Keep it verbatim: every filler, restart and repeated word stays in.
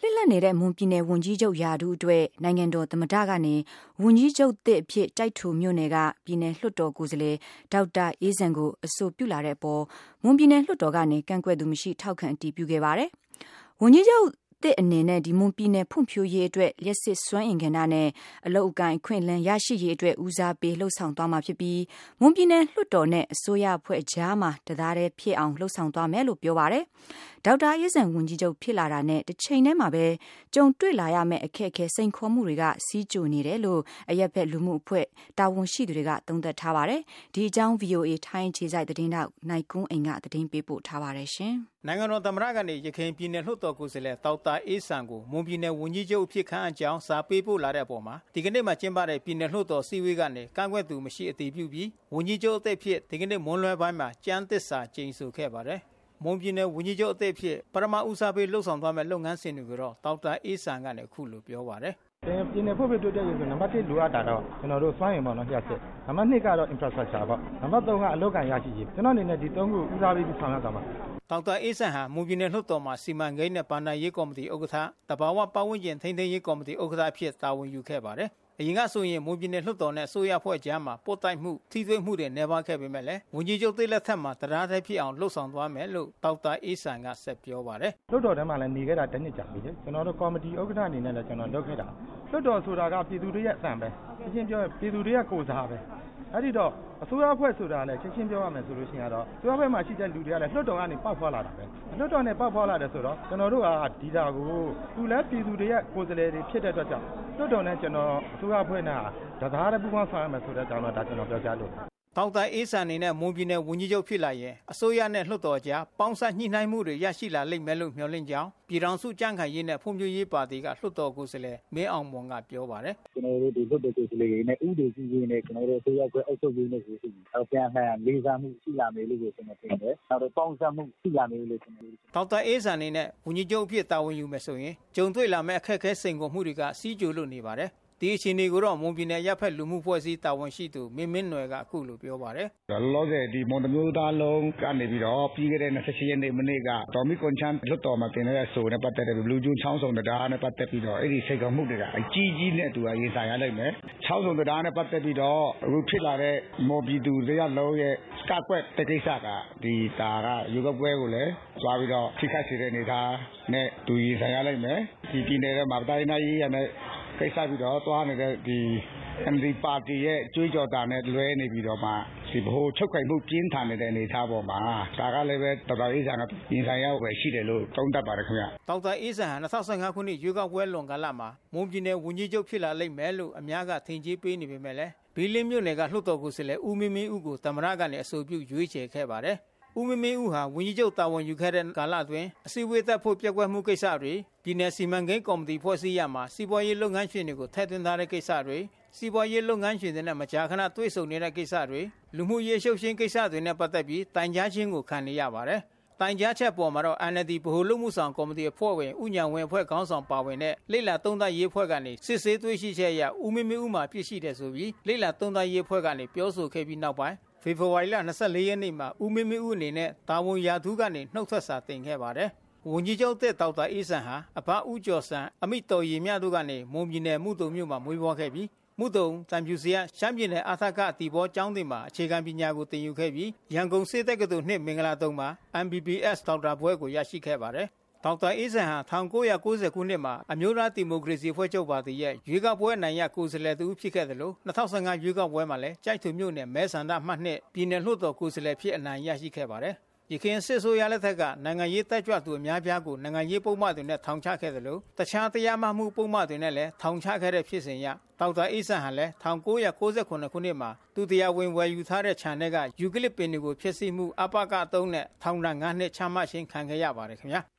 လက်လက်နေတဲ့မွန်ပြည်နယ်ဝန်ကြီးချုပ်ရာထူးအတွက်နိုင်ငံတော်သမ္မတကနေဝန်ကြီးချုပ်သစ်အဖြစ်တိုက်ထူမြို့နယ်ကပြည်နယ်လွှတ်တော်ကိုယ်စားလှယ်ဒေါက်တာအေးဇံကိုအဆိုပြုလာတဲ့အပေါ်မွန်ပြည်နယ်လွှတ်တော်ကနေကန့်ကွက်သူမရှိထောက်ခံအတည်ပြုခဲ့ပါတယ်။ဝန်ကြီးချုပ်တဲ့အနေနဲ့ဒီမွန်ပြည်နယ်ဖွံ့ဖြိုးရေးအတွက်လျှက်စစ်စွမ်းအင်ကဏ္ဍနဲ့အလုပ်အကိုင်ခွင့်လန်းရရှိရေးအတွက်ဦးစားပေးလှုပ်ဆောင်သွားမှာဖြစ်ပြီးမွန်ပြည်နယ်လွှတ်တော်နဲ့အစိုးရအဖွဲ့ကြားမှာတသားတည်းဖြစ်အောင်လှုပ်ဆောင်သွားမယ်လို့ပြောပါတယ်။ဒေါက်တာအေးဇံဝန်ကြီးချုပ်ဖြစ်လာတာနဲ့တစ်ချိန်တည်းမှာပဲကြုံတွေ့လာရမယ့်အခက်အခဲစိန်ခေါ်မှုတွေကစီးကြိုနေတယ်လို့အရက်ဖက်လူမှုအဖွဲ့တာဝန်ရှိသူတွေကသုံးသပ်ထားပါတယ်။ဒီအကြောင်း ဗီအိုအေ ထိုင်းခြေစိုက်သတင်းတောက်နိုင်ကွန်းအိမ်ကသတင်းပေးပို့ထားပါတယ်ရှင်။နိုင်ငံတော်သမ္မတကနေရခိုင်ပြည်နယ်လွှတ်တော်ကိုယ်စားလှယ်ဒေါက်တာအေးဇံကိုမွန်ပြည်နယ်ဝန်ကြီးချုပ်ဖြစ်ခန့်အကြောင်းစာပေးပို့လာတဲ့အပေါ်မှာဒီကနေ့မှကျင်းပတဲ့ပြည်နယ်လွှတ်တော်စည်းဝေးကနေကန့်ကွက်သူမရှိအတည်ပြုပြီးဝန်ကြီးချုပ်အသစ်ဖြစ်ဒီကနေ့မွန်းလွဲပိုင်းမှာကျမ်းသစ္စာကျိန်ဆိုခဲ့ပါတယ်။မွန်ပြည်နယ်ဝန်ကြီးချုပ်အသစ်ဖြစ်ပထမဦးစားပေးလှုပ်ဆောင်သွားမယ့်လုပ်ငန်းစဉ်တွေကိုတော့ဒေါက်တာအေးဇံကနေခုလိုပြောပါတယ်။ပြည်နယ်ဖွံ့ဖြိုးတိုးတက်ရေးဆိုနံပါတ်တစ်လိုအပ်တာတော့ကျွန်တော်တို့စွမ်းရည်ပေါ့နော်လျှက်စစ်နံပါတ်နှစ်ကတော့ infrastructure ပေါ့နံပါတ်သုံးကအလုပ်အကိုင်ရရှိရေးကျွန်တော်အနေနဲ့ဒီသုံးခုဦးစားပေးပြီးဆောင်ရွက်သွားမှာဒေါက်တာအေးဇံဟာမွန်ပြည်နယ်လွှတ်တော်မှာစီမံကိန်းနဲ့ဗဏ္ဍာရေးကော်မတီဥက္ကဋ္ဌတဘာဝပတ်ဝန်းကျင်ထိန်းသိမ်းရေးကော်မတီဥက္ကဋ္ဌအဖြစ်တာဝန်ယူခဲ့ပါတယ်။အရင်ကဆိုရင်မွန်ပြည်နယ်လွှတ်တော်နဲ့အစိုးရအဖွဲ့ကြားမှာပို့တိုက်မှုထိတွေ့မှုတွေနေပါခဲ့ပေမဲ့လည်းဝန်ကြီးချုပ်သိလက်ထက်မှာတရားထဲဖြစ်အောင်လှုပ်ဆောင်သွားမယ်လို့ဒေါက်တာအေးဇံကဆက်ပြောပါတယ်။လွှတ်တော်ထဲမှာလည်းနေခဲ့တာတစ်နှစ်ကြာပြီလေကျွန်တော်တို့ကော်မတီဥက္ကဋ္ဌအနေနဲ့လည်းကျွန်တော်လုပ်ခဲ့တာလွှတ်တော်ဆိုတာကပြည်သူတွေရဲ့အသံပဲရှင်းပြောပြည်သူတွေရဲ့ကိုယ်စားပဲအဲ့ဒီတော့အစိုးရအဖွဲ့ဆိုတာလည်းရှင်းရှင်းပြောရမယ်ဆိုလို့ရှိရင်တော့အစိုးရအဖွဲ့မှာရှိတဲ့လူတွေကလည်းလွှတ်တော်ကနေပေါက်ဖွာလာတာပဲလွှတ်တော်နဲ့ပေါက်ဖွာလာတယ်ဆိုတော့ကျွန်တော်တို့ကဒီတာကိုသူလည်းပြည်သူတွေရဲ့ကိုယ်စားလှယ်တွေဖြစ်တဲ့အတွက်ကြောင့်လွှတ်တော်နဲ့ကျွန်တော်အစိုးရအဖွဲ့နဲ့တသားတည်းပူးပေါင်းဆောင်ရမယ်ဆိုတဲ့အကြောင်းတော့ဒါကျွန်တော်ပြောကြားလို့ဒေါက်တာအေးဇံအနေနဲ့မွန်ပြည်နယ်ဝန်ကြီးချုပ်ဖြစ်လာရင်အစိုးရနဲ့လွှတ်တော်ကြားပေါင်းစပ်ညှိနှိုင်းမှုတွေရရှိလာလိမ့်မယ်လို့မျှော်လင့်ကြောင်းပြည်ထောင်စုကြံ့ခိုင်ရေးနဲ့ဖွံ့ဖြိုးရေးပါတီကလွှတ်တော်ကိုယ်စားလှယ်မင်းအောင်မွန်ကပြောပါတယ်။ကျွန်တော်တို့ဒီလွှတ်တော်ကိုယ်စားလှယ်တွေနဲ့ဥပဒေကြီးကြီးနဲ့ကျွန်တော်တို့အစိုးရကွယ်အုပ်ချုပ်ရေးနဲ့ဆိုပြီးတော့ပြန်လှန်လေးစားမှုရှိလာမယ်လို့ကျွန်တော်ထင်တယ်။နောက်တော့ပေါင်းစပ်မှုရှိလာမယ်လို့ကျွန်တော်ဒေါက်တာအေးဇံအနေနဲ့ဝန်ကြီးချုပ်ဖြစ်တာဝန်ယူမယ်ဆိုရင်ကြုံတွေ့လာမယ့်အခက်အခဲစိန်ခေါ်မှုတွေကစီးကြိုလို့နေပါတယ်။ဒီအခြေအနေကိုတော့မွန်ပြည်နယ်ရပ်ဖက်လူမှုဖွဲ့စည်းတာဝန်ရှိသူမင်းမင်းနွယ်ကအခုလိုပြောပါတယ်။လောလောဆယ်ဒီမွန်တမျိုးသားလုံးကနေပြီးတော့ပြီးခဲ့တဲ့၂၈ရက်နေ့မနေ့ကဒေါ်မီကွန်ချန်လွတ်တော်မှာတင်တဲ့ဆိုနဲ့ပတ်သက်တဲ့လူကျူးချောင်းဆောင်တရားနဲ့ပတ်သက်ပြီးတော့အဲ့ဒီစိတ်ကမှုတွေကအကြီးကြီးနဲ့သူကရင်ဆိုင်ရလိုက်မယ်။ချောင်းဆောင်တရားနဲ့ပတ်သက်ပြီးတော့အခုဖြစ်လာတဲ့မော်ပြည်သူတွေရလုံးရဲ့စကကွက်တကိစ္စကဒီတာကရုပ်ပွဲကိုလည်းသွားပြီးတော့ထိခိုက်စေတဲ့အနေအထားနဲ့သူရင်ဆိုင်ရလိုက်မယ်။ဒီပြည်နယ်မှာတိုင်းနိုင်ရေးရတဲ့ကိစ္စပြီးတော့သွားနေတဲ့ဒီ အမ် ဒီ ပါတီရဲ့ကြွေးကြော်တာနဲ့လွဲနေပြီးတော့မှဒီဘိုးချုပ်ခိုင်မှုပြင်းထန်နေတဲ့အနေအထားပေါ်မှာဒါကလည်းပဲဒေါက်တာအေးဇံကရင်ဆိုင်ရဝယ်ရှိတယ်လို့သုံးသပ်ပါတယ်ခင်ဗျ။ဒေါက်တာအေးဇံဟာ၂၀၁၅ခုနှစ်ရွေးကောက်ပွဲလွန်ကာလမှာမွန်ပြည်နယ်ဝန်ကြီးချုပ်ဖြစ်လာလိမ့်မယ်လို့အများကထင်ကြီးပေးနေပေမဲ့လည်းဘီလင်းမြို့နယ်ကလွှတ်တော်ကိုယ်စားလှယ်ဦးမင်းမင်းဦးကိုသမ္မတကနေအဆိုပြုရွေးချယ်ခဲ့ပါတယ်။ဦးမင်းမင်းဦးဟာဝန်ကြီးချုပ်တာဝန်ယူခဲ့တဲ့ကာလအတွင်းအစည်းအဝေးသက်ဖို့ပြက်ကွက်မှုကိစ္စတွေပြည်နယ်စီမံကိန်းကော်မတီဖွဲ့စည်းရမှာစီးပွားရေးလုပ်ငန်းရှင်တွေကိုထည့်သွင်းထားတဲ့ကိစ္စတွေစီးပွားရေးလုပ်ငန်းရှင်တွေနဲ့မကြာခဏတွေ့ဆုံနေတဲ့ကိစ္စတွေလူမှုရေးရှုပ်ရှင်းကိစ္စတွေနဲ့ပတ်သက်ပြီးတိုင်ကြားခြင်းကိုခံနေရပါတယ်။တိုင်ကြားချက်ပေါ်မှာတော့ အန် အယ်လ် ဒီ ဗဟိုလူမှုဆောင်ကော်မတီအဖွဲ့ဝင်ဦးညံဝင်းအဖွဲ့ခေါင်းဆောင်ပါဝင်တဲ့လိလာသုံးသပ်ရေးအဖွဲ့ကနေစစ်ဆေးတွေ့ရှိချက်အရဦးမင်းမင်းဦးမှာပြည့်ရှိတယ်ဆိုပြီးလိလာသုံးသပ်ရေးအဖွဲ့ကနေပြောဆိုခဲ့ပြီးနောက်ပိုင်းဖေဖော်ဝါရီလ၂၄ရက်နေ့မှာဦးမင်းမင်းဦးအနေနဲ့တာဝန်ရာထူးကနေနှုတ်ထွက်စာတင်ခဲ့ပါတယ်။ဝန်ကြီးချုပ်တဲ့ဒေါက်တာအေးဇံဟာအဘဦးကျော်စံအမိတော်ရီမြတို့ကနေမွန်ပြည်နယ်မှုတုံမြို့မှာမွေးဖွားခဲ့ပြီးမှုတုံတံဖြူစရရှမ်းပြည်နယ်အာသကအတီဘောကျောင်းတင်မှာအခြေခံပညာကိုသင်ယူခဲ့ပြီးရန်ကုန်စေတက္ကသိုလ်နှစ်မင်္ဂလာတုံမှာ အမ် ဘီ ဘီ အက်စ် ဒေါက်တာဘွဲကိုရရှိခဲ့ပါတယ်။ဒေါက်တာအေးဇံဟာ၁၉၉၀ခုနှစ်မှာအမျိုးသားဒီမိုကရေစီအဖွဲ့ချုပ်ပါတီရဲ့ရွေးကောက်ပွဲအနိုင်ရကိုယ်စားလှယ်သူဖြစ်ခဲ့တယ်လို့၂၀၁၅ရွေးကောက်ပွဲမှာလည်းကြိုက်ထုံမြို့နယ်မဲဆန္ဒမှတ်နှစ်ပြည်နယ်လွှတ်တော်ကိုယ်စားလှယ်ဖြစ်အနိုင်ရရှိခဲ့ပါတယ်။ရခိုင်စစ်ဆိုးရလက်ထက်ကနိုင်ငံရေးတက်ကြွသူအများပြားကိုနိုင်ငံရေးပုံမှန်တွေနဲ့ထောင်ချခဲ့တယ်လို့တခြားတရားမှမှုပုံမှန်တွေနဲ့လည်းထောင်ချခဲ့တဲ့ဖြစ်စဉ်ရဒေါက်တာအေးဇံဟာလည်း၁၉၉၇ခုနှစ်မှာသူတရားဝင်ဝယ်ယူထားတဲ့ခြံထဲကယူကလစ်ပင်တွေကိုဖျက်ဆီးမှုအပကအတုံးနဲ့ထောင်ဒဏ်၅နှစ်ချမှတ်ခြင်းခံခဲ့ရပါတယ်ခင်ဗျာ